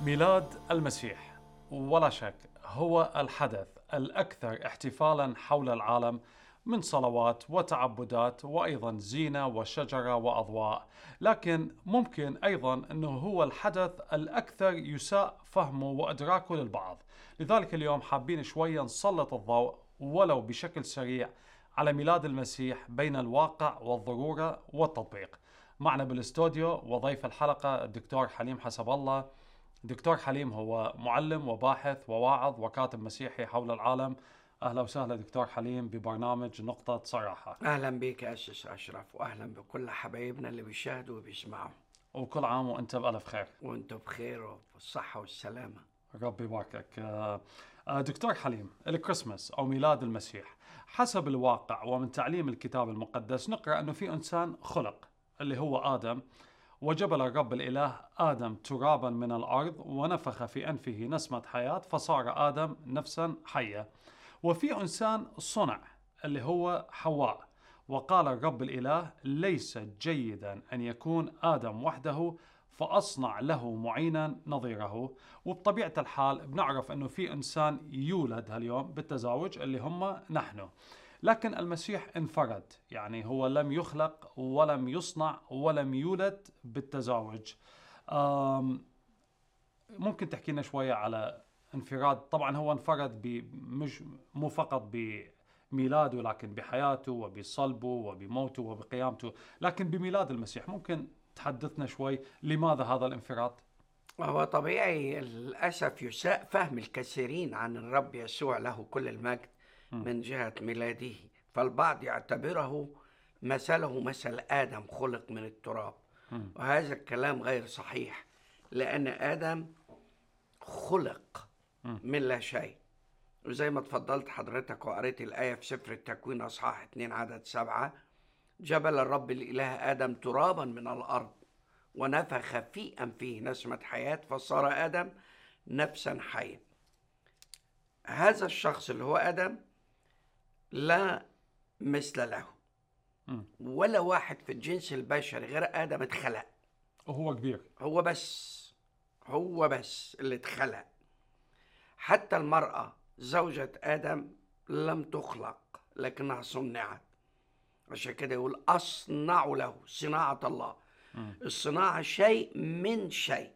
ميلاد المسيح ولا شك هو الحدث الأكثر احتفالاً حول العالم، من صلوات وتعبدات وأيضاً زينة وشجرة وأضواء. لكن ممكن أيضاً أنه هو الحدث الأكثر يساء فهمه وإدراكه للبعض. لذلك اليوم حابين شوية نسلط الضوء ولو بشكل سريع على ميلاد المسيح بين الواقع والضرورة والتطبيق. معنا بالاستوديو وضيف الحلقة الدكتور حليم حسب الله. دكتور حليم هو معلم وباحث وواعظ وكاتب مسيحي حول العالم. أهلا وسهلا دكتور حليم ببرنامج نقطة صراحة. أهلا بك يا أسيس أشرف، وأهلا بكل حبايبنا اللي بيشاهدوا وبيسمعوا، وكل عام وأنت بألف خير. وأنتم بخير وبالصحة والسلامة. ربي يباركك. دكتور حليم، الكريسماس أو ميلاد المسيح حسب الواقع ومن تعليم الكتاب المقدس نقرأ أنه في إنسان خلق اللي هو آدم، وجبل الرب الإله آدم ترابا من الأرض ونفخ في أنفه نسمة حياة فصار آدم نفسا حية. وفي إنسان صنع اللي هو حواء، وقال الرب الإله ليس جيدا أن يكون آدم وحده فأصنع له معينا نظيره. وبطبيعة الحال بنعرف أنه في إنسان يولد هاليوم بالتزاوج اللي هم نحن، لكن المسيح انفرد، يعني هو لم يخلق ولم يصنع ولم يولد بالتزاوج. ممكن تحكي لنا شوية على انفراد؟ طبعا هو انفرد مش مو فقط بميلاده لكن بحياته وبصلبه وبموته وبقيامته، لكن بميلاد المسيح ممكن تحدثنا شوي لماذا هذا الانفراد؟ وهو طبيعي للأسف يساء فهم الكثيرين عن الرب يسوع له كل المجد من جهة ميلاده، فالبعض يعتبره مثله مثل آدم خلق من التراب، وهذا الكلام غير صحيح، لأن آدم خلق من لا شيء. وزي ما تفضلت حضرتك وقريت الآية في سفر التكوين أصحاح 2 عدد 7: جبل الرب الإله آدم ترابا من الأرض ونفخ في أنفه نسمة حياة فصار آدم نفسا حية. هذا الشخص اللي هو آدم لا مثل له، ولا واحد في الجنس البشري غير آدم اتخلق. وهو كبير، هو بس اللي اتخلق. حتى المرأة زوجة آدم لم تخلق لكنها صنعت، عشان كده يقول أصنع له صناعة الله. الصناعة شيء من شيء،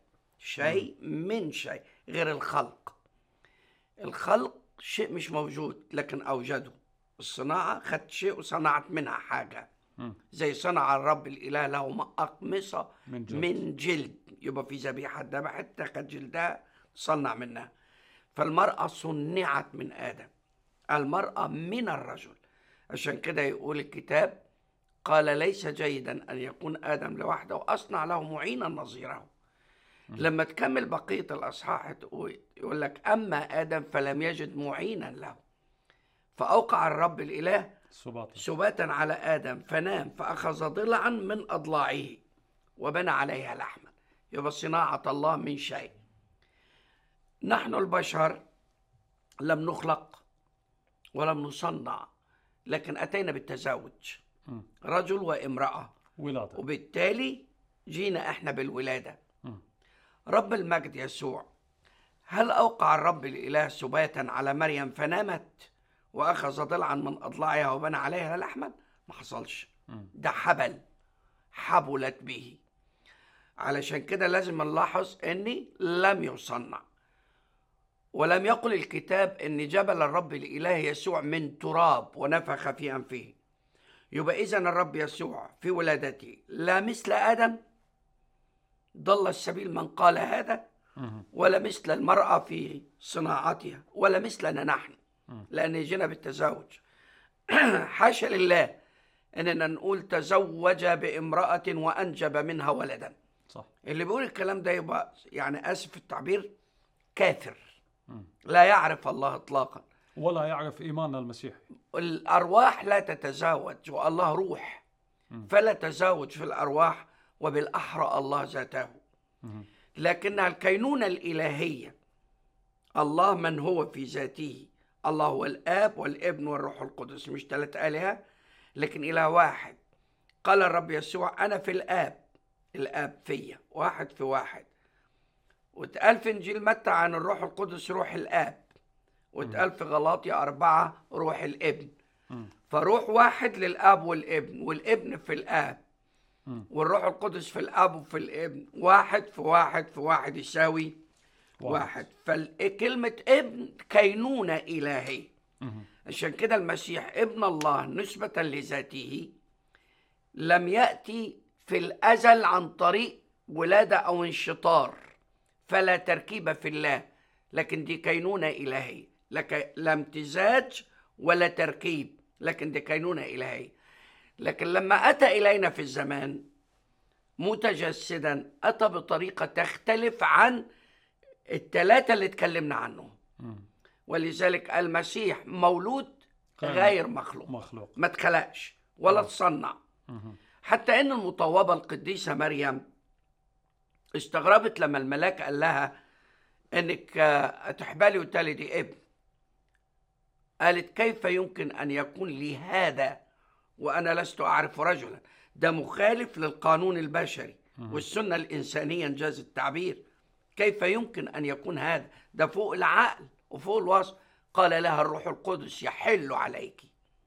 غير الخلق. الخلق شيء مش موجود لكن أوجده. الصناعة خدت شيء وصنعت منها حاجة، زي صنع الرب الإله له أقمصة من جلد، يبقى في ذبيحة ذبحت تاخد جلدها صنع منها. فالمرأة صنعت من آدم، المرأة من الرجل. عشان كده يقول الكتاب قال ليس جيدا أن يكون آدم لوحده وأصنع له معينا نظيره. لما تكمل بقية الأصحاح يقول لك أما آدم فلم يجد معينا له فأوقع الرب الإله سباتا على آدم فنام فأخذ ضلعا من أضلاعه وبنى عليها لحما. يبقى صناعة الله من شيء. نحن البشر لم نخلق ولم نصنع، لكن أتينا بالتزاوج، رجل وامرأة، ولادة، وبالتالي جينا احنا بالولادة. رب المجد يسوع، هل أوقع الرب الإله سباتا على مريم فنامت وأخذ ضلعا من أضلاعها وبنى عليها لحما؟ ما حصلش. ده حبلت به. علشان كده لازم نلاحظ أني لم يصنع. ولم يقل الكتاب أن جبل الرب الإله يسوع من تراب ونفخ في أنفه. يبقى إذن الرب يسوع في ولادته لا مثل آدم، ضل السبيل من قال هذا، ولا مثل المرأة في صناعتها، ولا مثلنا نحن لأن جينا بالتزاوج. حاشا لله أننا نقول تزوج بامرأة وأنجب منها ولدا. صح. اللي بيقول الكلام ده يبقى يعني آسف في التعبير كافر، لا يعرف الله إطلاقا ولا يعرف إيماننا المسيحي. الأرواح لا تتزاوج والله روح، فلا تزاوج في الأرواح، وبالأحرى الله ذاته. لكنها الكينونة الإلهية، الله من هو في ذاته، الله هو الآب والابن والروح القدس، مش 3 آلهة لكن إله واحد. قال الرب يسوع أنا في الآب، الآب فيا، واحد في واحد. واتقال في إنجيل متى عن الروح القدس روح الآب، واتقال في غلاطيا 4 روح الابن. فروح واحد للآب والابن، والابن في الآب، والروح القدس في الآب وفي الابن، واحد في واحد في واحد يساوي واحد. فكلمة ابن كينونة إلهي. عشان كده المسيح ابن الله نسبة لذاته لم يأتي في الأزل عن طريق ولادة أو انشطار، فلا تركيب في الله، لكن دي كينونة إلهية، لا امتزاج ولا تركيب، لكن دي كينونة إلهية. لكن لما أتى إلينا في الزمان متجسدا أتى بطريقة تختلف عن الثلاثة اللي اتكلمنا عنهم. ولذلك المسيح مولود غير مخلوق، ما اتخلقش ولا تصنع. حتى ان المطوبة القديسة مريم استغربت لما الملاك قال لها انك هتحبلي وتلدي ابن. قالت كيف يمكن ان يكون لي هذا وانا لست اعرف رجلا؟ ده مخالف للقانون البشري والسنة الانسانية انجاز التعبير. كيف يمكن ان يكون هذا؟ ده فوق العقل وفوق الوصف. قال لها الروح القدس يحل عليك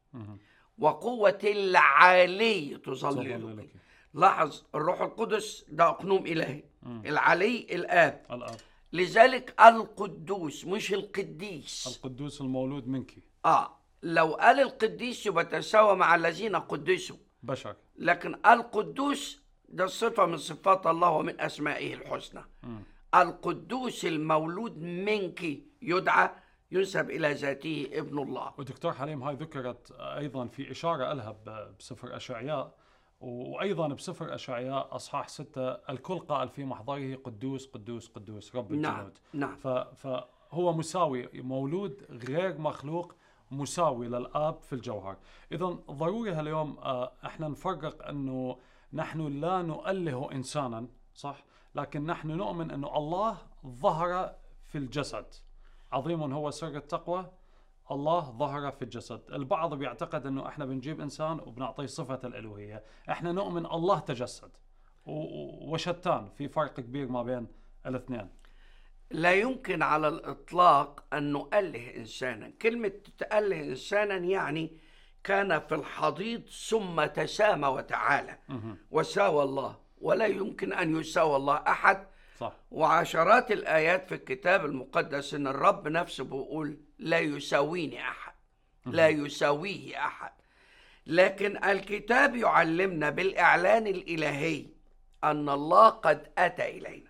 وقوة العلي تظللك. لاحظ الروح القدس ده أقنوم إلهي، العلي الآب. لذلك القدوس مش القديس. القدوس المولود منك. لو قال القديس يبقى تساوى مع الذين قدسوا بشر، لكن القدوس ده صفة من صفات الله ومن أسمائه الحسنى. القدوس المولود منك يدعى ينسب إلى ذاته ابن الله. ودكتور حليم هاي ذكرت أيضا في إشارة لها بسفر أشعياء، وأيضا بسفر أشعياء أصحاح 6 الكل قائل في محضره قدوس قدوس قدوس رب الجنود. نعم. فهو مساوي، مولود غير مخلوق، مساوي للآب في الجوهر. إذن ضروري هاليوم احنا نفرق أنه نحن لا نؤله إنسانا، صح؟ لكن نحن نؤمن أنه الله ظهر في الجسد. عظيم هو سر التقوى، الله ظهر في الجسد. البعض بيعتقد أنه احنا بنجيب إنسان وبنعطيه صفة الألوهية. احنا نؤمن الله تجسد، وشتان، في فرق كبير ما بين الاثنين. لا يمكن على الإطلاق أن نؤله إنسانا. كلمة تأله إنسانا يعني كان في الحضيض ثم تسامى وتعالى وساوى الله، ولا يمكن أن يساوى الله أحد. صح. وعشرات الآيات في الكتاب المقدس أن الرب نفسه بيقول لا يساويني أحد، لا يساويه أحد. لكن الكتاب يعلمنا بالإعلان الإلهي أن الله قد أتى إلينا.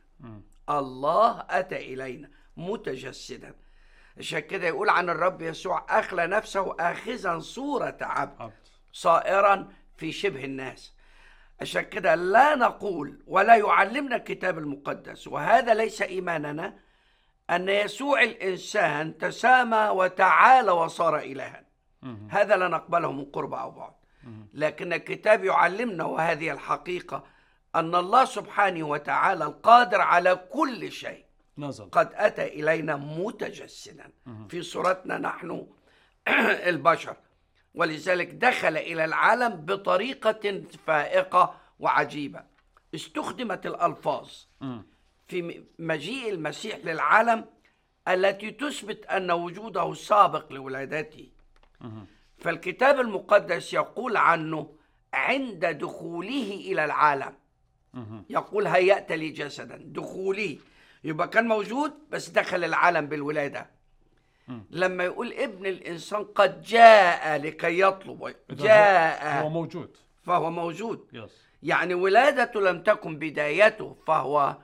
الله أتى إلينا متجسدا. عشان كده يقول عن الرب يسوع أخلى نفسه آخذا صورة عبد صائرا في شبه الناس. عشان كده لا نقول ولا يعلمنا الكتاب المقدس، وهذا ليس إيماننا، أن يسوع الإنسان تسامى وتعالى وصار إلها. هذا لا نقبله من قرب أو بعد. لكن الكتاب يعلمنا، وهذه الحقيقة، أن الله سبحانه وتعالى القادر على كل شيء نزل، قد أتى إلينا متجسدا في صورتنا نحن البشر. ولذلك دخل إلى العالم بطريقة فائقة وعجيبة. استخدمت الألفاظ في مجيء المسيح للعالم التي تثبت أن وجوده سابق لولادته. فالكتاب المقدس يقول عنه عند دخوله إلى العالم، يقول هيأت لي جسدا. دخوله يبقى كان موجود بس دخل العالم بالولادة. لما يقول ابن الإنسان قد جاء لكي يطلب، جاء هو موجود، فهو موجود. يس. يعني ولادته لم تكن بدايته، فهو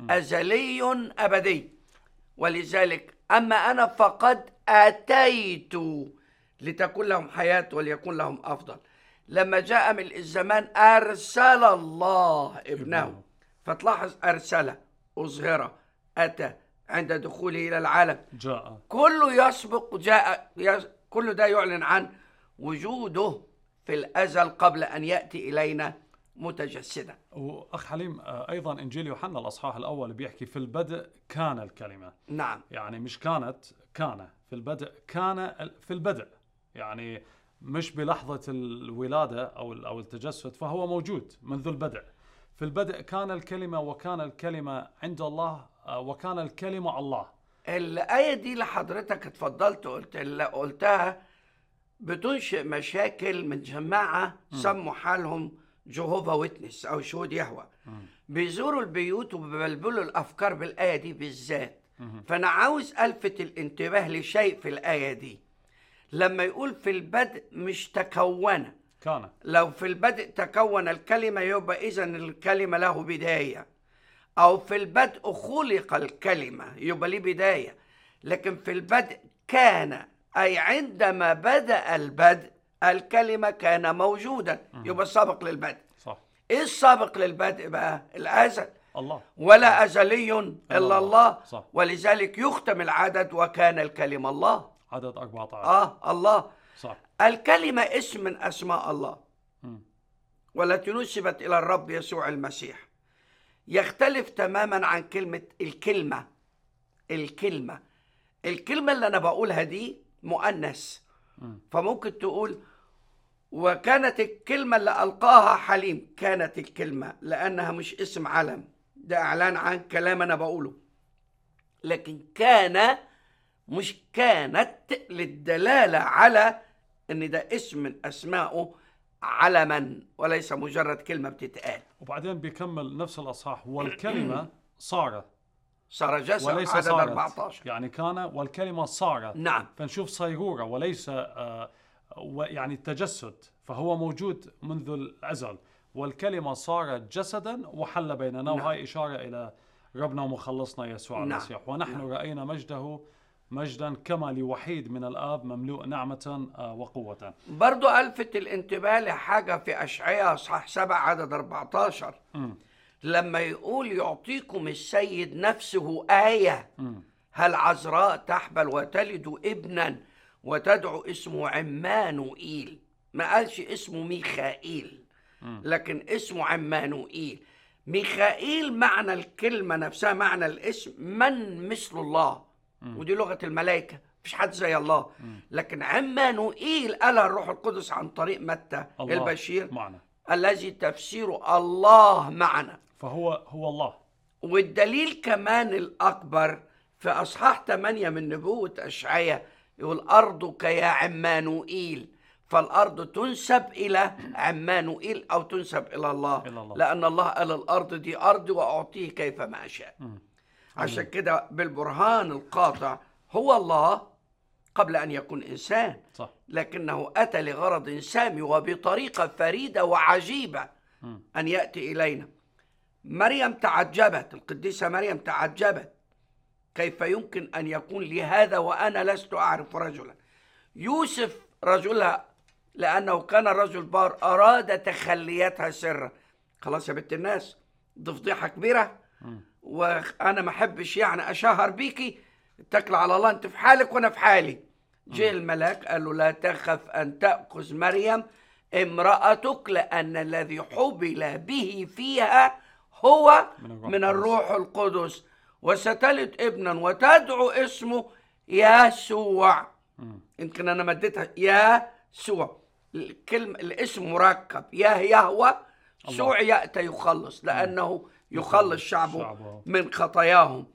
أزلي أبدي. ولذلك أما أنا فقد أتيت لتكون لهم حياة وليكون لهم أفضل. لما جاء ملء الزمان أرسل الله ابنه. فتلاحظ أرسل، أظهر، أتى، عند دخوله إلى العالم جاء. كله يسبق جاء، كل ده يعلن عن وجوده في الأزل قبل أن يأتي إلينا متجسدا. وأخ حليم أيضا إنجيل يوحنا الأصحاح الأول بيحكي في البدء كان الكلمة. نعم. يعني مش كانت، كان في البدء، كان في البدء، يعني مش بلحظة الولادة أو التجسد، فهو موجود منذ البدء. في البدء كان الكلمة وكان الكلمة عند الله وكان الكلمة الله. الآية دي اللي حضرتك اتفضلت قلتها بتنشئ مشاكل من جماعة سموا حالهم جهوفا ويتنس أو شهود يهوه، بيزوروا البيوت وبيبلبلوا الأفكار بالآية دي بالذات. فأنا عاوز ألفت الانتباه لشيء في الآية دي. لما يقول في البدء مش تكون، كان. لو في البدء تكون الكلمة يبقى إذن الكلمة له بداية، أو في البدء خلق الكلمة يبقى ليه بداية. لكن في البدء كان، أي عندما بدأ البدء الكلمة كان موجودا، يبقى سابق للبدء. صح. إيه السابق للبدء بقى؟ الأزل. الله. ولا أزلي إلا الله. صح. ولذلك يختم العدد وكان الكلمة الله. عدد 14. الله. صح. الكلمة اسم من أسماء الله والتي نسبت إلى الرب يسوع المسيح. يختلف تماما عن كلمة الكلمة. الكلمة اللي أنا بقولها دي مؤنث، فممكن تقول وكانت الكلمة اللي ألقاها حليم. كانت الكلمة لأنها مش اسم علم، ده إعلان عن كلام أنا بقوله. لكن كان مش كانت للدلالة على أن ده اسم من أسمائه علما وليس مجرد كلمة بتتقال. وبعدين بيكمل نفس الأصحاح والكلمة صار جسد، وليس عدد صارت. 14. يعني كان والكلمة صار. نعم. فنشوف صيرورة وليس يعني التجسد، فهو موجود منذ الأزل. والكلمة صار جسدا وحل بيننا. نعم. وهي إشارة إلى ربنا ومخلصنا يسوع نعم. المسيح. ونحن رأينا مجده مجدا كما لوحيد من الآب مملوء نعمة وقوة. برضو ألفت الانتباه لحاجة في أشعياء أصحاح 7 عدد 14 لما يقول يعطيكم السيد نفسه آية. هل عذراء تحبل وتلد ابنا وتدعو اسمه عمانوئيل. ما قالش اسمه ميخائيل، لكن اسمه عمانوئيل. ميخائيل معنى الكلمة نفسها، معنى الاسم من مثل الله، ودي لغة الملائكة، مفيش حد زي الله. لكن عمانوئيل قالها الروح القدس عن طريق متى البشير معنا، الذي تفسيره الله معنا. فهو الله. والدليل كمان الأكبر في أصحاح 8 من نبوة أشعياء يقول أرضك يا عمانوئيل. فالأرض تنسب إلى عمانوئيل أو تنسب إلى الله. لأن الله قال الأرض دي أرضي وأعطيه كيفما أشاء. عشان كده بالبرهان القاطع هو الله قبل أن يكون إنسان. صح. لكنه أتى لغرض سامي وبطريقة فريدة وعجيبة أن يأتي إلينا. مريم تعجبت، القديسة مريم تعجبت، كيف يمكن أن يكون لي هذا وأنا لست أعرف رجلا. يوسف رجلها لأنه كان رجل بار أراد تخليتها سرا. خلاص يا بنت الناس، دي فضيحة كبيرة وأنا ما أحبش يعني أشهر بيكي، اتكل على الله، أنت في حالك وأنا في حالي. جاء الملاك قال له لا تخف أن تأخذ مريم امرأتك لأن الذي حبل به فيها هو من الروح القدس وستلد ابنا وتدعو اسمه يسوع. يمكن أنا مديتها يسوع، الكلمة الاسم مركب، يهوى سوع يأتي يخلص، لأنه يخلص شعبه من خطاياهم.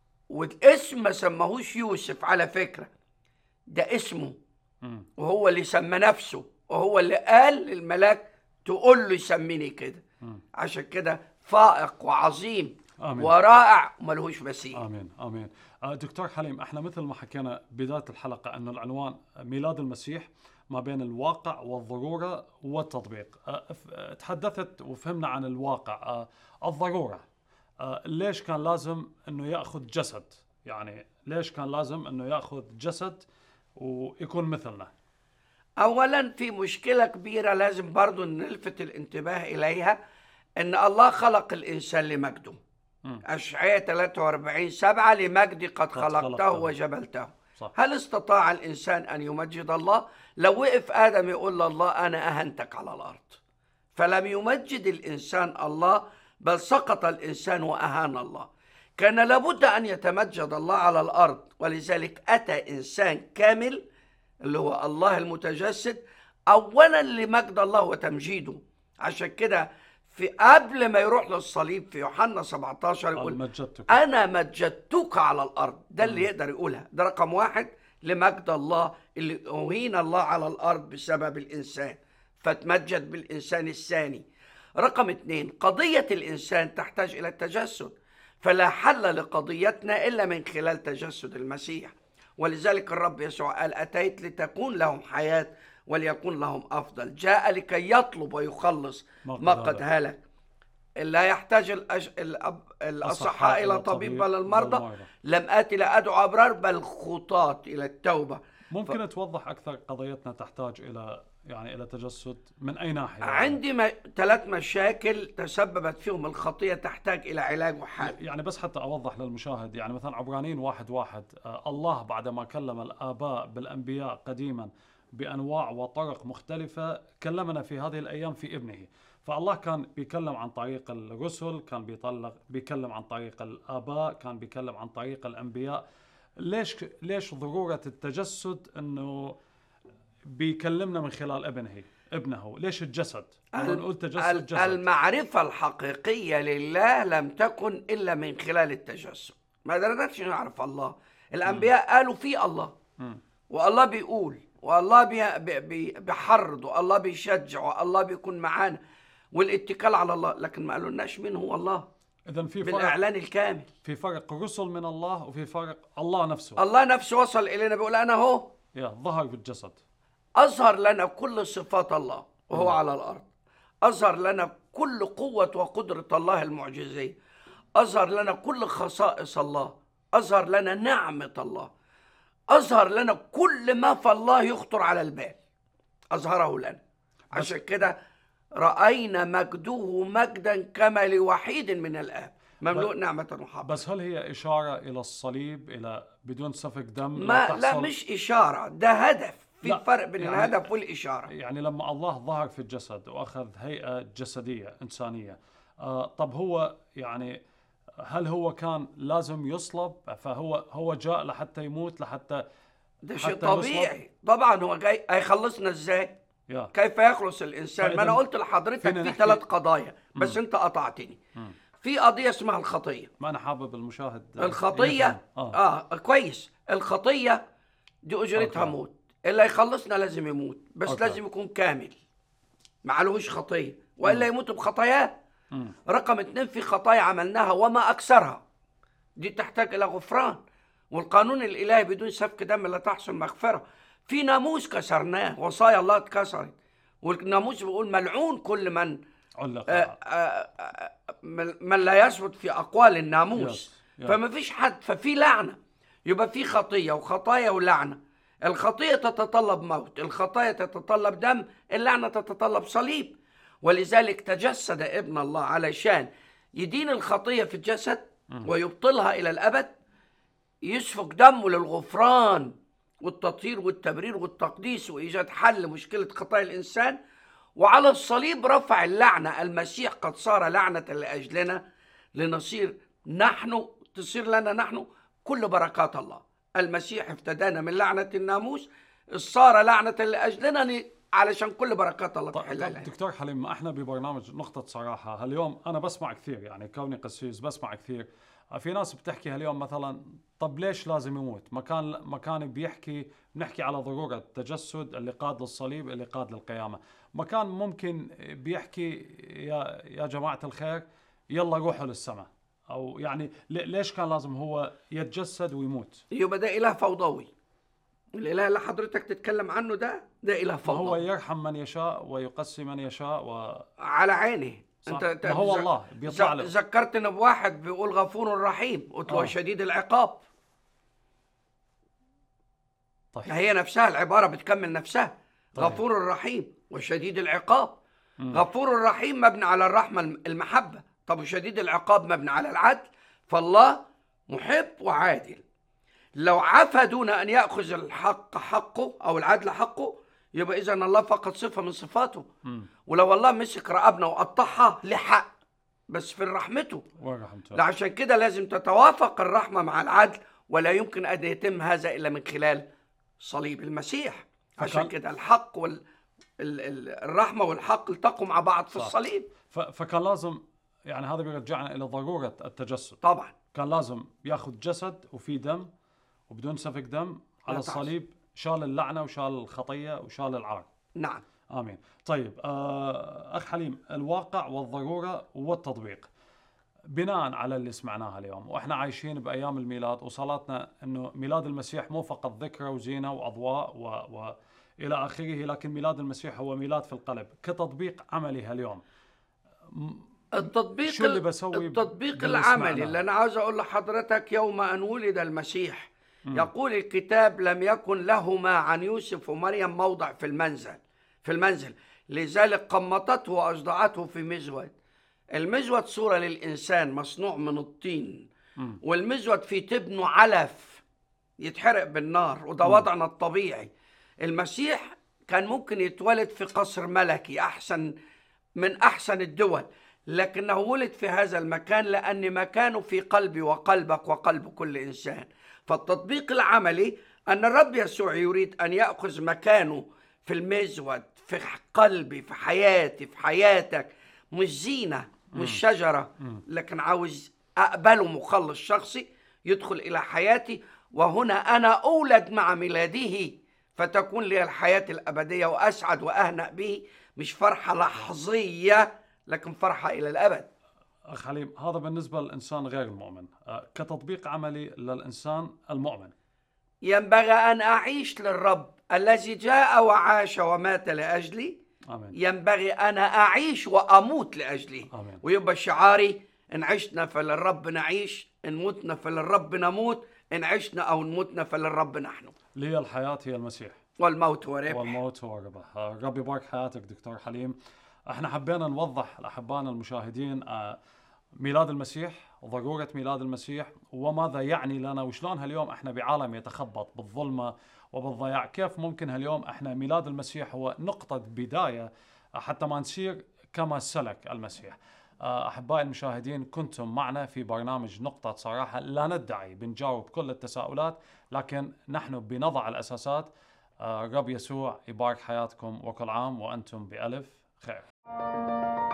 والاسم ما سماهوش يوسف على فكرة، ده اسمه، وهو اللي سمى نفسه، وهو اللي قال للملاك تقول له يسميني كده. عشان كده فائق وعظيم. آمين. ورائع وملهوش مثيل. آمين آمين. دكتور حليم، احنا مثل ما حكينا بداية الحلقة أنه العنوان ميلاد المسيح ما بين الواقع والضرورة والتطبيق. تحدثت وفهمنا عن الواقع. الضرورة، ليش كان لازم أنه يأخذ جسد؟ يعني ليش كان لازم أنه يأخذ جسد ويكون مثلنا؟ أولا في مشكلة كبيرة لازم برضو نلفت الانتباه إليها، أن الله خلق الإنسان لمجده. أشعياء 43:7 لمجدي قد خلقته وجبلته. صح. هل استطاع الإنسان أن يمجد الله؟ لو وقف آدم يقول لله أنا أهنتك على الأرض. فلم يمجد الإنسان الله، بل سقط الإنسان وأهان الله. كان لابد أن يتمجد الله على الأرض، ولذلك أتى إنسان كامل اللي هو الله المتجسد أولا لمجد الله وتمجيده. عشان كده في قبل ما يروح للصليب في يوحنا 17 قال يقول مجدتك. أنا مجدتك على الأرض. ده اللي يقدر يقولها. ده رقم واحد لمجد الله، اللي أهين الله على الأرض بسبب الإنسان، فتمجد بالإنسان الثاني. رقم 2، قضية الإنسان تحتاج إلى التجسد، فلا حل لقضيتنا إلا من خلال تجسد المسيح. ولذلك الرب يسوع قال أتيت لتكون لهم حياة وليكون لهم أفضل. جاء لكي يطلب ويخلص ما قد هلك. لا يحتاج الأصحاء إلى طبيب بل المرضى. لم آتي لأدعو أبرار بل خطاة إلى التوبة. ممكن توضح أكثر قضيتنا تحتاج إلى تجسد من أي ناحية؟ عندي 3 مشاكل تسببت فيهم الخطية تحتاج إلى علاج وحل. يعني بس حتى أوضح للمشاهد، يعني مثلا عبرانيين 1:1 الله بعدما كلم الآباء بالأنبياء قديما بأنواع وطرق مختلفة كلمنا في هذه الأيام في ابنه. فالله كان بيكلم عن طريق الرسل، كان بيكلم عن طريق الآباء، كان بيكلم عن طريق الأنبياء. ليش ضرورة التجسد أنه بيكلمنا من خلال ابنه؟ ليش الجسد؟ لما نقول تجسد جسد. المعرفة الحقيقية لله لم تكن إلا من خلال التجسد. ما قدرناش نعرف الله. الأنبياء قالوا في الله، والله بيقول، والله بيحرض، والله بيشجع، والله بيكون معانا، والاتكال على الله، لكن ما قالولناش مين هو الله. إذن في بالإعلان الكامل. في فرق رسل من الله وفي فرق الله نفسه. الله نفسه وصل إلينا بيقول أنا هو ظهر بالجسد، أظهر لنا كل صفات الله وهو على الأرض، أظهر لنا كل قوة وقدرة الله المعجزية، أظهر لنا كل خصائص الله، أظهر لنا نعمة الله، أظهر لنا كل ما في الله يخطر على البال، أظهره لنا. عشان كده رأينا مجده مجدا كما لوحيد من الآب مملوء نعمة وحق. بس هل هي إشارة إلى الصليب، إلى بدون سفك دم؟ لا مش إشارة، ده هدف. في فرق بين يعني الهدف والإشارة. يعني لما الله ظهر في الجسد وأخذ هيئة جسدية إنسانية، طب هو يعني هل هو كان لازم يصلب؟ فهو جاء لحتى يموت، لحتى ده شيء طبيعي يصلب؟ طبعا هو جاي هيخلصنا ازاي؟ كيف يخلص الإنسان؟ ما أنا قلت لحضرتك في 3 قضايا بس أنت قطعتني. في قضية اسمها الخطية. ما أنا حابب المشاهد الخطية كويس. الخطية دي أجرتها موت. اللي يخلصنا لازم يموت، بس لازم يكون كامل، معلهوش خطية، وإلا يموت بخطاياه. رقم 2، في خطايا عملناها وما أكثرها، دي تحتاج إلى غفران، والقانون الإلهي بدون سفك دم لا تحصل مغفرة. في ناموس كسرناه، وصايا الله اتكسرت، والناموس بيقول ملعون كل من من لا يثبت في أقوال الناموس. فما فيش حد، ففي لعنة. يبقى في خطية وخطايا ولعنة. الخطية تتطلب موت، الخطايا تتطلب دم، اللعنة تتطلب صليب. ولذلك تجسد ابن الله علشان يدين الخطية في الجسد ويبطلها إلى الأبد، يسفك دمه للغفران والتطهير والتبرير والتقديس وإيجاد حل مشكلة خطايا الإنسان. وعلى الصليب رفع اللعنة. المسيح قد صار لعنة لأجلنا تصير لنا نحن كل بركات الله. المسيح افتدانا من لعنة الناموس، صار لعنة لأجلنا علشان كل بركات الله تحل علينا. دكتور حليم، ما احنا ببرنامج نقطة صراحة. اليوم أنا بسمع كثير، يعني كوني قسيس بسمع كثير في ناس بتحكي اليوم مثلا طب ليش لازم يموت؟ مكان بنحكي على ضرورة التجسد اللي قاد للصليب اللي قاد للقيامة. مكان ممكن بيحكي يا جماعة الخير يلا روحوا للسماء، أو يعني ليش كان لازم هو يتجسد ويموت؟ يبقى ده إله فوضوي. الإله اللي حضرتك تتكلم عنه ده إله فوضوي. هو يرحم من يشاء ويقسي من يشاء على عيني. انت هو الله بيطلع له. ذكرتنا بواحد بيقول غفور رحيم، قلت له شديد العقاب. طيب. هي نفسها العبارة بتكمل نفسها. طيب. غفور رحيم وشديد العقاب. غفور رحيم مبني على الرحمة المحبة، طب وشديد العقاب مبني على العدل. فالله محب وعادل. لو عفى دون أن يأخذ الحق حقه أو العدل حقه، يبقى إذن الله فقط صفة من صفاته. ولو الله مسك رقبنا وقطعها لحق، بس في رحمته. عشان كده لازم تتوافق الرحمة مع العدل، ولا يمكن أن يتم هذا إلا من خلال صليب المسيح. عشان كده الحق الرحمة والحق التقوا مع بعض في الصليب. فكان لازم، يعني هذا بيرجعنا إلى ضرورة التجسد. طبعا كان لازم ياخذ جسد وفي دم وبدون سفك دم على لا الصليب، شال اللعنة وشال الخطية وشال العار. نعم. آمين. طيب أخ حليم، الواقع والضرورة والتطبيق بناء على اللي سمعناها اليوم، وإحنا عايشين بأيام الميلاد وصلاتنا أنه ميلاد المسيح مو فقط ذكرى وزينة وأضواء إلى آخره، لكن ميلاد المسيح هو ميلاد في القلب. كتطبيق عملي هاليوم التطبيق شو اللي بسوي التطبيق باللي العملي سمعناه؟ اللي أنا عاوز أقول لحضرتك، يوم أن ولد المسيح يقول الكتاب لم يكن لهما عن يوسف ومريم موضع في المنزل لذلك قمطته وأصدعته في مزود. المزود صورة للإنسان مصنوع من الطين، والمزود في تبنه علف يتحرق بالنار، وده وضعنا الطبيعي. المسيح كان ممكن يتولد في قصر ملكي من أحسن الدول، لكنه ولد في هذا المكان لأن مكانه في قلبي وقلبك وقلب كل إنسان. فالتطبيق العملي أن الرب يسوع يريد أن يأخذ مكانه في المزود، في قلبي، في حياتي، في حياتك. مش زينة، مش شجرة، لكن عاوز أقبله مخلص شخصي يدخل إلى حياتي، وهنا أنا أولد مع ميلاده فتكون لي الحياة الأبدية وأسعد وأهنأ به. مش فرحة لحظية لكن فرحة إلى الأبد. أخ حليم، هذا بالنسبة للإنسان غير المؤمن. كتطبيق عملي للإنسان المؤمن، ينبغي أن أعيش للرب الذي جاء وعاش ومات لأجلي. آمين. ينبغي أن أعيش وأموت لأجله. آمين. ويبقى شعاري: إن عشنا فللرب نعيش، إن متنا فللرب نموت، إن عشنا أو نموتنا فللرب نحن. لي الحياة هي المسيح والموت هو ربح. والموت هو ربح. ربي يبارك حياتك دكتور حليم. احنا حبينا نوضح لأحبائنا المشاهدين ميلاد المسيح، ضرورة ميلاد المسيح، وماذا يعني لنا، وشلون هاليوم احنا بعالم يتخبط بالظلمة وبالضياع، كيف ممكن هاليوم احنا ميلاد المسيح هو نقطة بداية حتى ما نسير كما سلك المسيح. أحبائي المشاهدين، كنتم معنا في برنامج نقطة صراحة. لا ندعي بنجاوب كل التساؤلات، لكن نحن بنضع الأساسات. رب يسوع يبارك حياتكم، وكل عام وأنتم بألف خير.